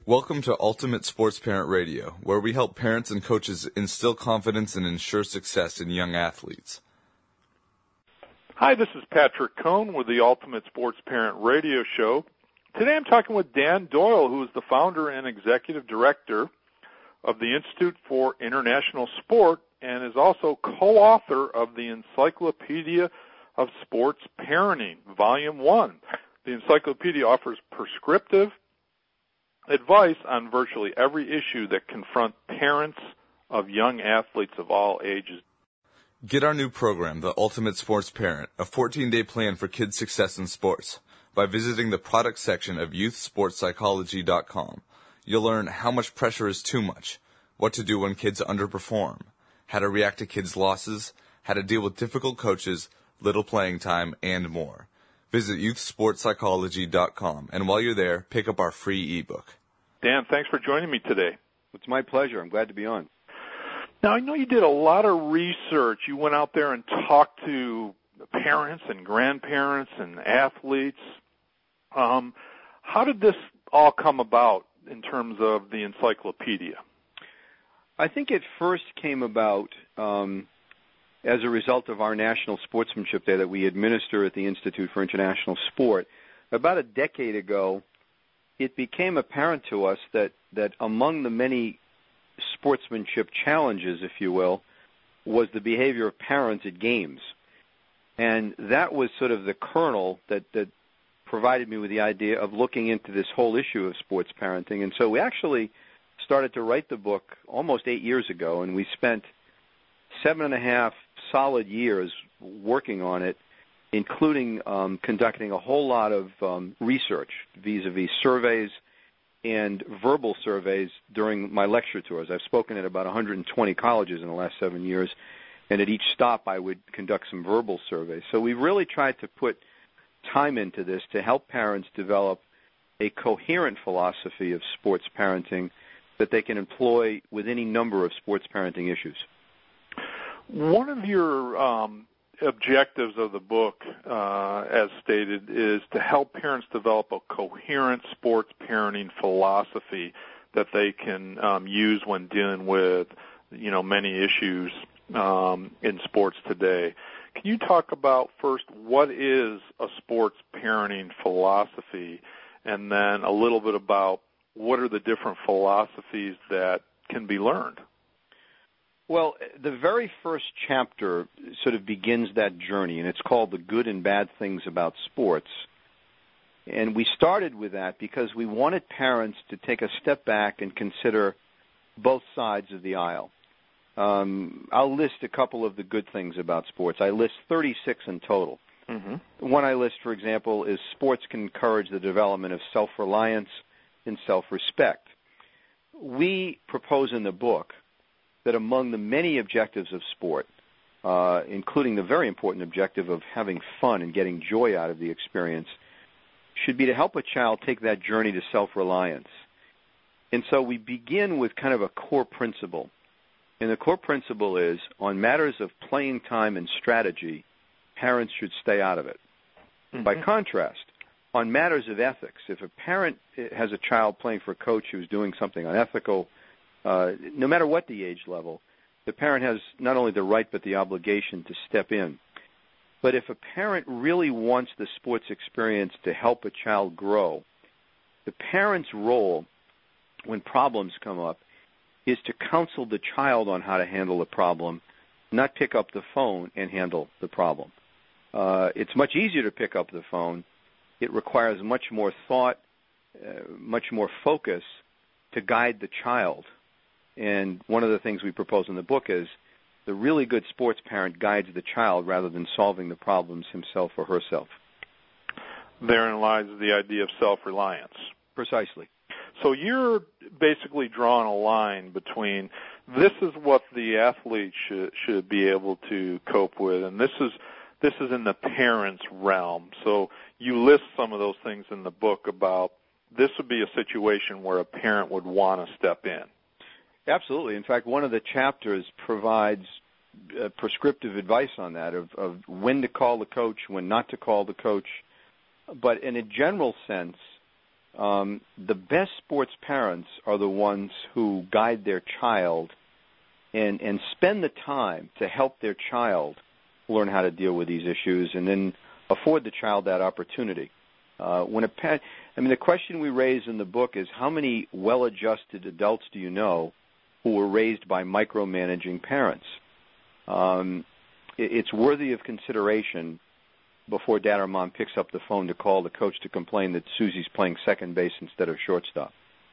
Welcome to Ultimate Sports Parent Radio, where we help parents and coaches instill confidence and ensure success in young athletes. Hi, this is Patrick Cohn with the Ultimate Sports Parent Radio Show. Today I'm talking with Dan Doyle, who is the founder and executive director of the Institute for International Sport and is also co-author of the Encyclopedia of Sports Parenting, Volume 1. The encyclopedia offers prescriptive advice on virtually every issue that confront parents of young athletes of all ages. Get our new program, The Ultimate Sports Parent, a 14-day plan for kids' success in sports, by visiting the product section of youthsportspsychology.com. You'll learn how much pressure is too much, what to do when kids underperform, how to react to kids' losses, how to deal with difficult coaches, little playing time, and more. Visit youthsportspsychology.com, and while you're there, pick up our free ebook. Dan, thanks for joining me today. It's my pleasure. I'm glad to be on. Now, I know you did a lot of research. You went out there and talked to parents and grandparents and athletes. How did this all come about in terms of the encyclopedia? I think it first came about as a result of our National Sportsmanship Day that we administer at the Institute for International Sport. About a decade ago, it became apparent to us that among the many sportsmanship challenges, if you will, was the behavior of parents at games. And that was sort of the kernel that provided me with the idea of looking into this whole issue of sports parenting. And so we actually started to write the book almost 8 years ago, and we spent 7.5 solid years working on it, including conducting a whole lot of research vis-a-vis surveys and verbal surveys during my lecture tours. I've spoken at about 120 colleges in the last 7 years, and at each stop I would conduct some verbal surveys. So we really tried to put time into this to help parents develop a coherent philosophy of sports parenting that they can employ with any number of sports parenting issues. One of your objectives of the book, as stated, is to help parents develop a coherent sports parenting philosophy that they can use when dealing with, many issues in sports today. Can you talk about first what is a sports parenting philosophy, and then a little bit about what are the different philosophies that can be learned? Well, the very first chapter sort of begins that journey, and it's called The Good and Bad Things About Sports. And we started with that because we wanted parents to take a step back and consider both sides of the aisle. I'll list a couple of the good things about sports. I list 36 in total. Mm-hmm. One I list, for example, is sports can encourage the development of self-reliance and self-respect. We propose in the book that among the many objectives of sport, including the very important objective of having fun and getting joy out of the experience, should be to help a child take that journey to self-reliance. And so we begin with kind of a core principle. And the core principle is, on matters of playing time and strategy, parents should stay out of it. Mm-hmm. By contrast, on matters of ethics, if a parent has a child playing for a coach who's doing something unethical, no matter what the age level, the parent has not only the right but the obligation to step in. But if a parent really wants the sports experience to help a child grow, the parent's role when problems come up is to counsel the child on how to handle the problem, not pick up the phone and handle the problem. It's much easier to pick up the phone. It requires much more thought, much more focus to guide the child. And one of the things we propose in the book is the really good sports parent guides the child rather than solving the problems himself or herself. Therein lies the idea of self-reliance. Precisely. So you're basically drawing a line between this is what the athlete should be able to cope with, and this is in the parent's realm. So you list some of those things in the book about this would be a situation where a parent would want to step in. Absolutely. In fact, one of the chapters provides prescriptive advice on that, of when to call the coach, when not to call the coach. But in a general sense, the best sports parents are the ones who guide their child and spend the time to help their child learn how to deal with these issues and then afford the child that opportunity. The question we raise in the book is, how many well-adjusted adults do you know who were raised by micromanaging parents? It's worthy of consideration before dad or mom picks up the phone to call the coach to complain that Susie's playing second base instead of shortstop.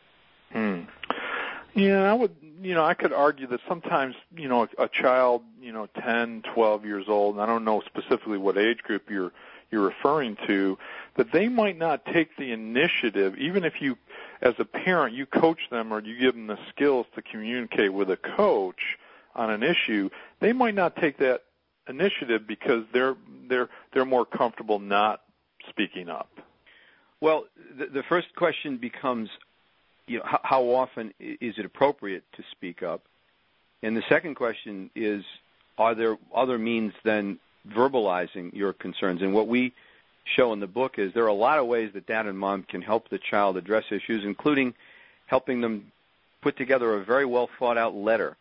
Yeah, I could argue that sometimes, a child, 10, 12 years old, and I don't know specifically what age group you're referring to, that they might not take the initiative, even if you, as a parent, you coach them or you give them the skills to communicate with a coach on an issue, they might not take that initiative because they're more comfortable not speaking up. Well, the first question becomes, how often is it appropriate to speak up? And the second question is, are there other means than verbalizing your concerns? And what we show in the book is there are a lot of ways that dad and mom can help the child address issues, including helping them put together a very well thought out letter.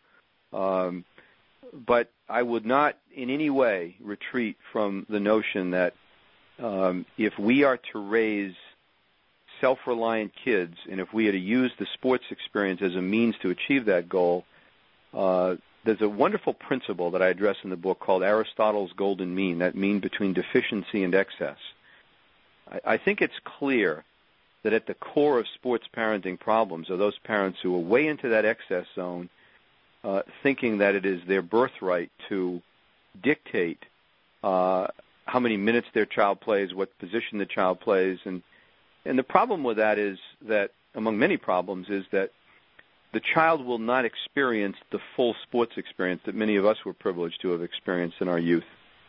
But I would not in any way retreat from the notion that if we are to raise self-reliant kids, and if we are to use the sports experience as a means to achieve that goal, there's a wonderful principle that I address in the book called Aristotle's golden mean, that mean between deficiency and excess. I think it's clear that at the core of sports parenting problems are those parents who are way into that excess zone, thinking that it is their birthright to dictate how many minutes their child plays, what position the child plays. And the problem with that is that, among many problems, is that the child will not experience the full sports experience that many of us were privileged to have experienced in our youth.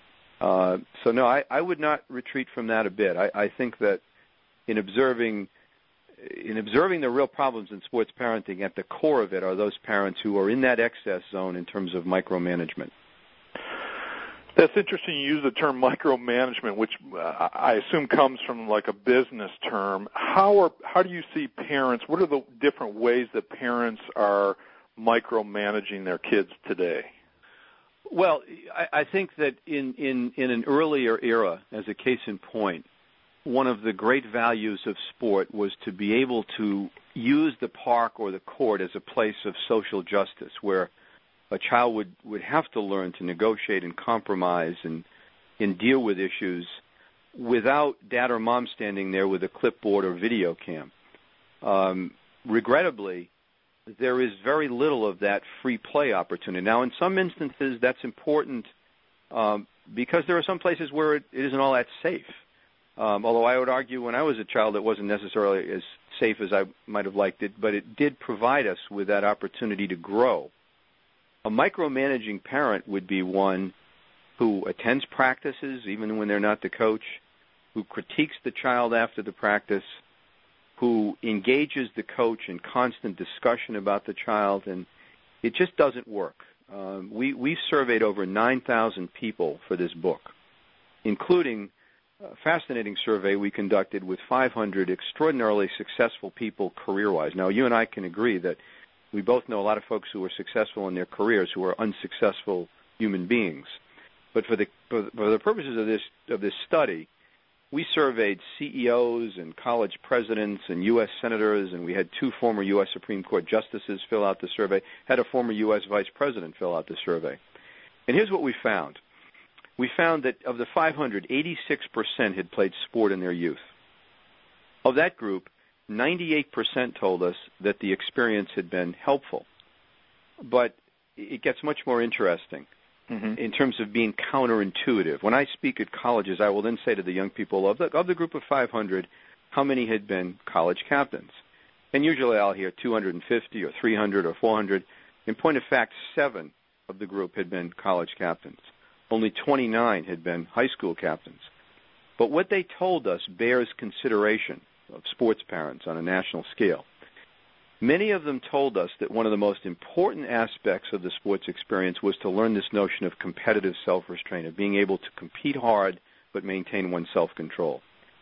So no, I would not retreat from that a bit. I think that in observing the real problems in sports parenting, at the core of it are those parents who are in that excess zone in terms of micromanagement. That's interesting. You use the term micromanagement, which I assume comes from like a business term. How do you see parents? What are the different ways that parents are micromanaging their kids today? Well, I think that in an earlier era, as a case in point, one of the great values of sport was to be able to use the park or the court as a place of social justice, where a child would have to learn to negotiate and compromise and deal with issues without dad or mom standing there with a clipboard or video cam. Regrettably, there is very little of that free play opportunity. Now, in some instances, that's important because there are some places where it isn't all that safe. Although I would argue when I was a child, it wasn't necessarily as safe as I might have liked it, but it did provide us with that opportunity to grow. A micromanaging parent would be one who attends practices, even when they're not the coach, who critiques the child after the practice, who engages the coach in constant discussion about the child, and it just doesn't work. We surveyed over 9,000 people for this book, including a fascinating survey we conducted with 500 extraordinarily successful people career-wise. Now, you and I can agree that we both know a lot of folks who are successful in their careers who are unsuccessful human beings. But for the purposes of this study, we surveyed CEOs and college presidents and U.S. senators, and we had 2 former U.S. Supreme Court justices fill out the survey, had a former U.S. vice president fill out the survey. And here's what we found. We found that of the 500, 86% had played sport in their youth. Of that group, 98% told us that the experience had been helpful. But it gets much more interesting in terms of being counterintuitive. When I speak at colleges, I will then say to the young people, of the group of 500, how many had been college captains? And usually I'll hear 250 or 300 or 400. In point of fact, 7 of the group had been college captains. Only 29 had been high school captains. But what they told us bears consideration of sports parents on a national scale. Many of them told us that one of the most important aspects of the sports experience was to learn this notion of competitive self-restraint, of being able to compete hard but maintain one's self-control.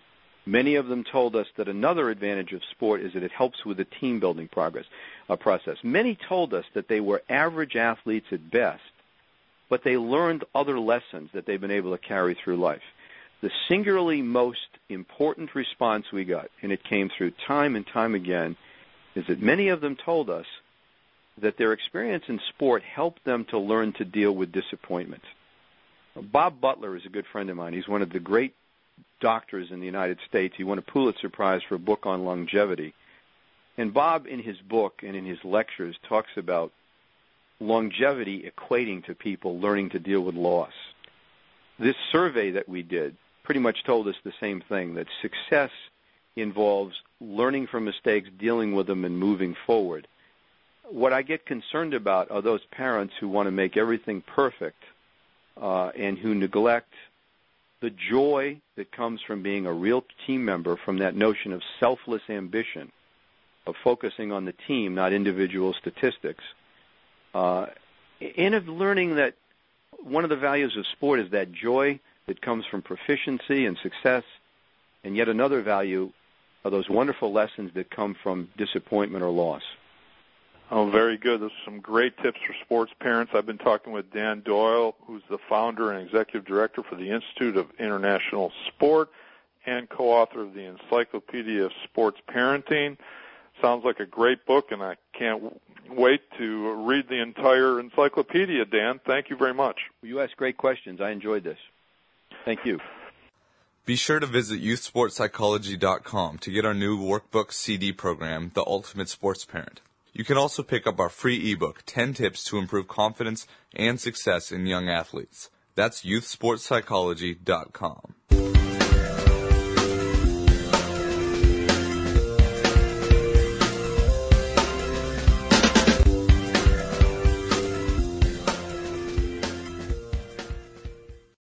Many of them told us that another advantage of sport is that it helps with the team-building process. Many told us that they were average athletes at best, but they learned other lessons that they've been able to carry through life. The singularly most important response we got, and it came through time and time again, is that many of them told us that their experience in sport helped them to learn to deal with disappointment. Bob Butler is a good friend of mine. He's one of the great doctors in the United States. He won a Pulitzer Prize for a book on longevity. And Bob, in his book and in his lectures, talks about longevity equating to people learning to deal with loss. This survey that we did pretty much told us the same thing, that success involves learning from mistakes, dealing with them, and moving forward. What I get concerned about are those parents who want to make everything perfect and who neglect the joy that comes from being a real team member, from that notion of selfless ambition, of focusing on the team, not individual statistics, and of learning that one of the values of sport is that joy that comes from proficiency and success, and yet another value are those wonderful lessons that come from disappointment or loss. Oh, very good. Those are some great tips for sports parents. I've been talking with Dan Doyle, who's the founder and executive director for the Institute of International Sport and co-author of the Encyclopedia of Sports Parenting. Sounds like a great book, and I can't wait to read the entire encyclopedia, Dan. Thank you very much. You asked great questions. I enjoyed this. Thank you. Be sure to visit youthsportspsychology.com to get our new workbook CD program, The Ultimate Sports Parent. You can also pick up our free ebook, 10 Tips to Improve Confidence and Success in Young Athletes. That's youthsportspsychology.com.